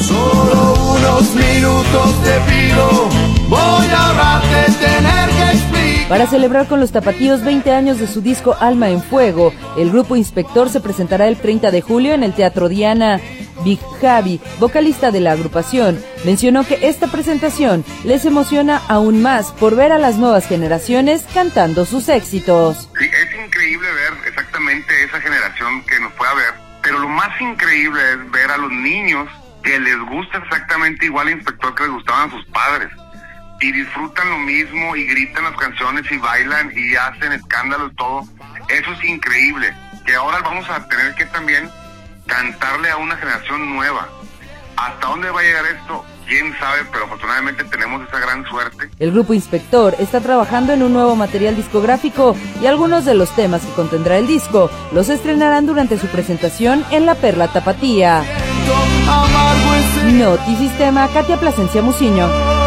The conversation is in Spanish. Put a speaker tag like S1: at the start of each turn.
S1: Solo unos minutos te pido, voy a ahorrarte tener que explicar.
S2: Para celebrar con los tapatíos 20 años de su disco Alma en Fuego, el grupo Inspector se presentará el 30 de julio en el Teatro Diana. Big Javi, vocalista de la agrupación, mencionó que esta presentación les emociona aún más por ver a las nuevas generaciones cantando sus éxitos.
S3: Sí, es increíble ver exactamente esa generación que nos pueda ver, pero lo más increíble es ver a los niños que les gusta exactamente igual al Inspector que les gustaban a sus padres, y disfrutan lo mismo y gritan las canciones y bailan y hacen escándalo y todo. Eso es increíble, que ahora vamos a tener que también cantarle a una generación nueva. ¿Hasta dónde va a llegar esto? Quién sabe, pero afortunadamente tenemos esa gran suerte.
S2: El grupo Inspector está trabajando en un nuevo material discográfico y algunos de los temas que contendrá el disco los estrenarán durante su presentación en La Perla Tapatía. Notisistema, Katia Plasencia Muciño.